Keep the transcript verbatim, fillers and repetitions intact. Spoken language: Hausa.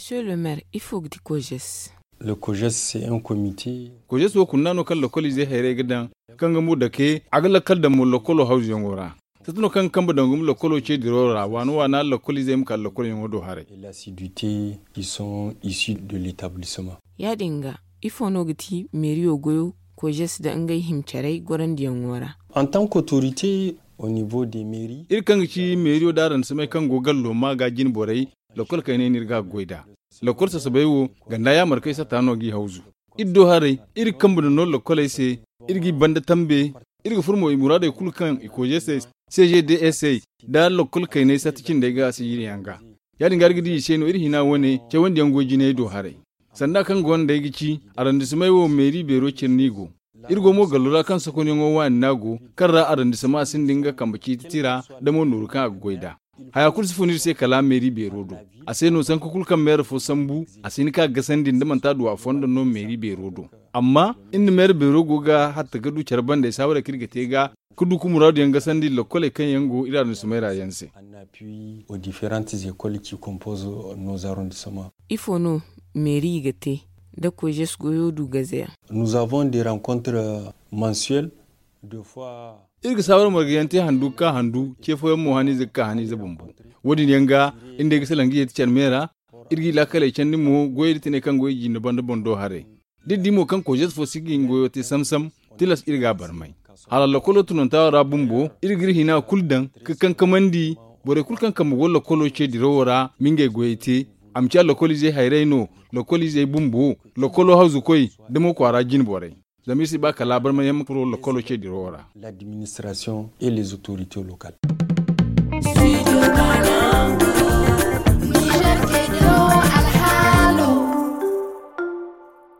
Monsieur le maire, il faut que tu coges. Le C O G E S, c'est un comité. C O G E S wo kunna no kan lokoli zai haire gidan kan ga mu da ke agala kal da mu lokolo hauzi yongora. Tatuno kan kan da ngum lokolo ce dirora wanu wana lokoli zai muka lokolo yongodo hare. Et l'assiduité qui sont issus de l'établissement. Ya dinga, il faut no giti mairie ogoyo C O G E S da ngai himcharai goran di yongora. En tant qu'autorité au niveau des mairies, ir kan ci mairie daran samai kan gogal lo maga jin borai lokol kai ne nirga goida. Lokol sa sabayo ganda ya markai sa tano gi hauzu. Iddo hare ir kan bu no lokol sai irgi banda tambe irgi furmo imurade kulkan C O G E S C G D S A da lokol kai ne sa cikin da ga asiri yanga. Ya dinga rigidi ce no iri hina wone ce wanda yango jine do hare. Sanda kan gon da gici arandismai wo mairie bero kirnigo. Irgo mo galura kan sakon yango wa nago karra arandisma sin dinga kambaki titira da mo nuru kan goida. Haya kursi funir sai kala mairie bero do. Aseno san kukul kan mer fo sambu asini ka gasan din da manta duwa fondo no mairie bero do. Amma in mer bero goga hatta gadu charban da sawara kirgate ga kudu kumuradu yanga sandi lokole kan yango iranu sumaira yanse. en appui aux différentes écoles qui composent nos arrondissements. Il faut no mairie gate da C O G E S goyo du gazea. Nous avons des rencontres mensuelles, deux fois. Irga sawar margayante handu ka handu ke foyan mo hani zakka hani zabumbu. Wodin yanga inda ga salangi yati charmera irgi la kale channi mo goyi tine kan goyi jinda banda bondo hare. Diddi mo kan C O G E S fo sigi ngoyo te samsam tilas irga barmai. Hala lokolo tunon ta rabumbo irgir hina kuldan ka kan kamandi bore kulkan kam wala kolo ce dirowara minge goyete amcha lokoli je hayraino lokoli je bumbu lokolo hauzu koi demo kwara jin bore zamisi ba kala barma yam pro lokolo ce dirowara L'administration et les autorités locales. Studio Ghana.